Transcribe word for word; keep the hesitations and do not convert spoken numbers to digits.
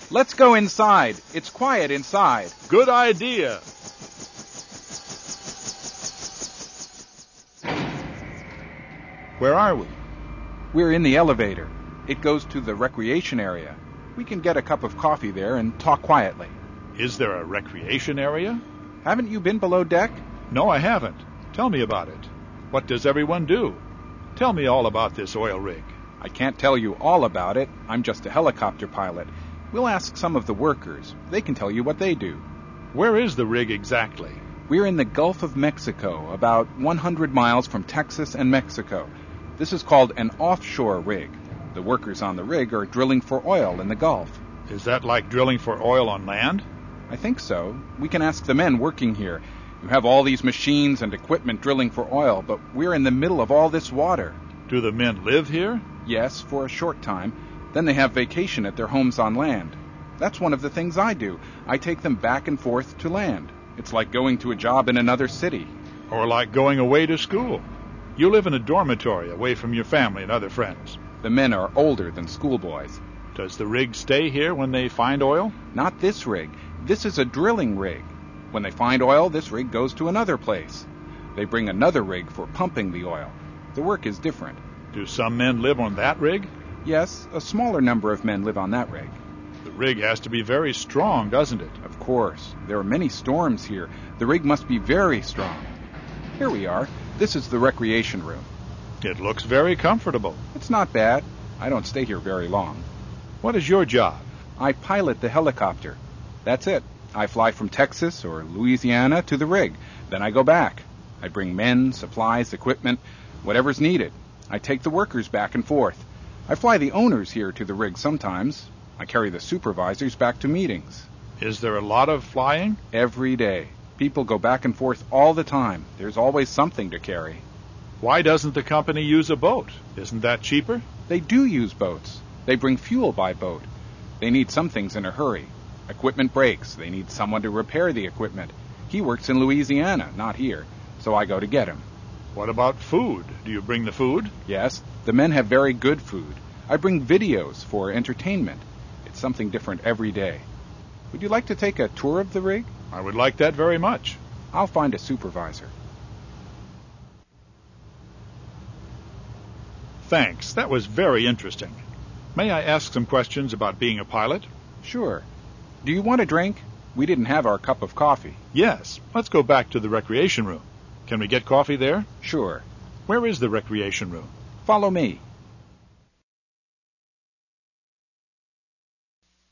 Let's go inside. It's quiet inside. Good idea. Where are we? We're in the elevator. It goes to the recreation area. We can get a cup of coffee there and talk quietly. Is there a recreation area? Haven't you been below deck? No, I haven't. Tell me about it. What does everyone do? Tell me all about this oil rig. I can't tell you all about it. I'm just a helicopter pilot. We'll ask some of the workers. They can tell you what they do. Where is the rig exactly? We're in the Gulf of Mexico, about one hundred miles from Texas and Mexico. This is called an offshore rig. The workers on the rig are drilling for oil in the Gulf. Is that like drilling for oil on land? I think so. We can ask the men working here. You have all these machines and equipment drilling for oil, but we're in the middle of all this water. Do the men live here? Yes, for a short time. Then they have vacation at their homes on land. That's one of the things I do. I take them back and forth to land. It's like going to a job in another city. Or like going away to school. You live in a dormitory away from your family and other friends. The men are older than schoolboys. Does the rig stay here when they find oil? Not this rig. This is a drilling rig. When they find oil, this rig goes to another place. They bring another rig for pumping the oil. The work is different. Do some men live on that rig? Yes, a smaller number of men live on that rig. The rig has to be very strong, doesn't it? Of course. There are many storms here. The rig must be very strong. Here we are. This is the recreation room. It looks very comfortable. It's not bad. I don't stay here very long. What is your job? I pilot the helicopter. That's it. I fly from Texas or Louisiana to the rig. Then I go back. I bring men, supplies, equipment, whatever's needed. I take the workers back and forth. I fly the owners here to the rig sometimes. I carry the supervisors back to meetings. Is there a lot of flying? Every day. People go back and forth all the time. There's always something to carry. Why doesn't the company use a boat? Isn't that cheaper? They do use boats. They bring fuel by boat. They need some things in a hurry. Equipment breaks. They need someone to repair the equipment. He works in Louisiana, not here, so I go to get him. What about food? Do you bring the food? Yes, the men have very good food. I bring videos for entertainment. It's something different every day. Would you like to take a tour of the rig? I would like that very much. I'll find a supervisor. Thanks. That was very interesting. May I ask some questions about being a pilot? Sure. Do you want a drink? We didn't have our cup of coffee. Yes. Let's go back to the recreation room. Can we get coffee there? Sure. Where is the recreation room? Follow me.